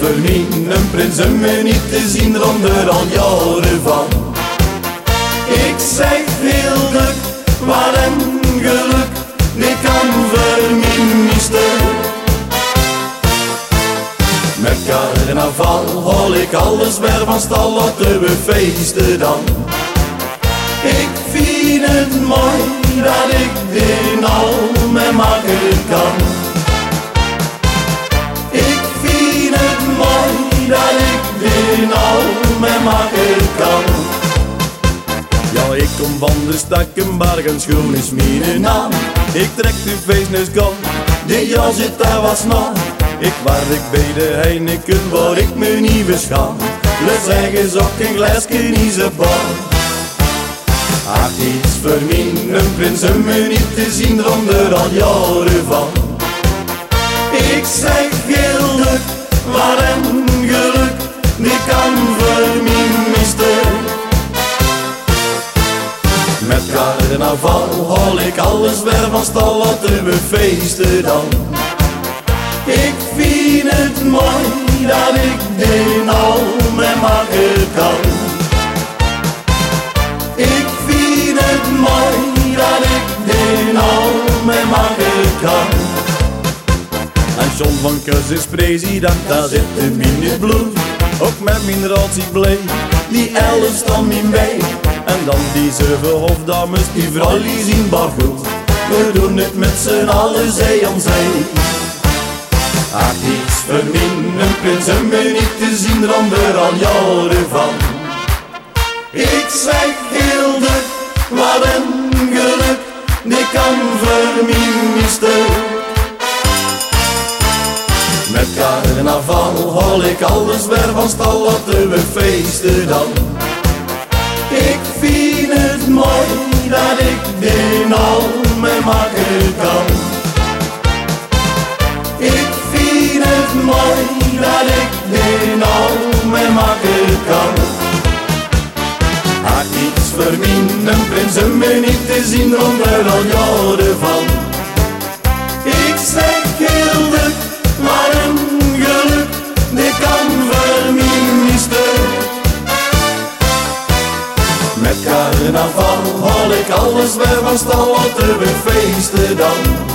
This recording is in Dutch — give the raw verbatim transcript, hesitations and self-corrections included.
voor mij een prins om me niet te zien ronder al jaren van. Ik zeg heel druk, wat een geluk, dit kan voor mij niet stuk. Met carnaval haal ik alles weer van stal, laten we feesten dan. Ik vind het mooi dat ik dit al mee maken kan. Ik vind het mooi dat ik dit al mee maken kan. Ja, ik kom van de Stakkenberg en schoon is mijn naam. Ik trek de feestneus kan, de jas zit daar wat na. Ik werk bij de Heineken waar ik me niet beschaam. We zeggen zo een glaasje niet zo bar. Ach, iets voor mij een prins om me niet te zien ronder al jaren van. Ik zeg heel druk, wat een geluk, die kan voor mij niet stuk. Met carnaval haal ik alles weer van stal, laten we feesten dan. Ik vind het mooi dat ik dit al mee maken kan. Ik vind het mooi dat ik dit al mee maken kan. En John van Kus is president, daar zit in mijn bloed. Ook met mijn raad zie blij, die elf staan mij bij. En dan die zeven hofdames, die vrouw die zien bar goed. We doen het met z'n allen, zij aan zij. Ach, iets voor mij een prins om me niet te zien ronder al jaren van. Ik zeg heel druk, wat een geluk, die kan voor mij niet stuk. Met carnaval haal ik alles weer van stal, laten we feesten dan. Ik vind het mooi dat ik dit al mee maken kan. Ik vind het mooi dat ik dit al mee maken kan. Ach, iets voor mij een prins om me niet te zien ronder al jaren van. Ik zeg heel druk, maar een geluk, dit kan voor mij niet stuk. Met carnaval haal ik alles weer van stal, laten we feesten dan.